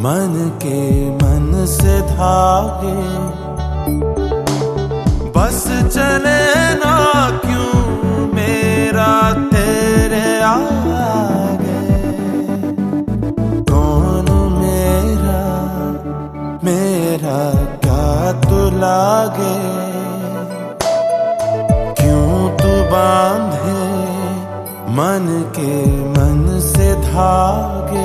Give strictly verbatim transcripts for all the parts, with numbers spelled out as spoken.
मन के मन से धागे, बस चले ना क्यों मेरा तेरे आगे। कौन मेरा मेरा क्या तू लागे, क्यों तू बांधे मन के मन से धागे।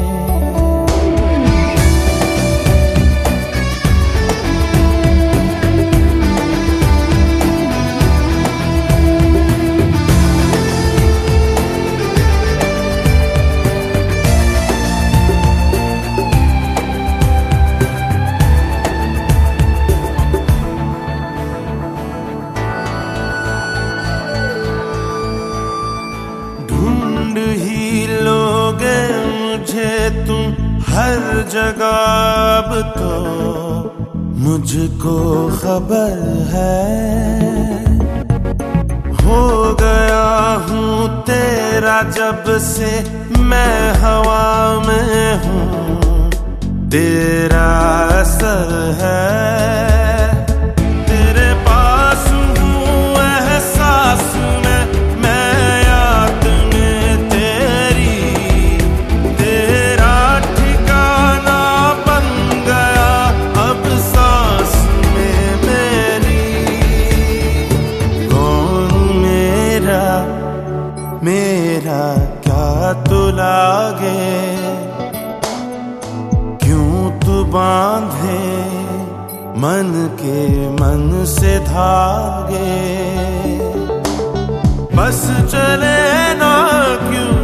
ढूंढ ही लोगे मुझे तुम हर जगह, अब तो मुझको खबर है। हो गया हूँ तेरा जब से मैं हवा में हूँ, तेरा असर है। तेरे पास हूँ एहसास में, मैं याद में तेरी, तेरा ठिकाना बन गया अब सांस में मेरी। कौन मेरा मेरा क्या तू लागे, क्यों तू बांधे मन के मन से धागे। बस चले ना क्यों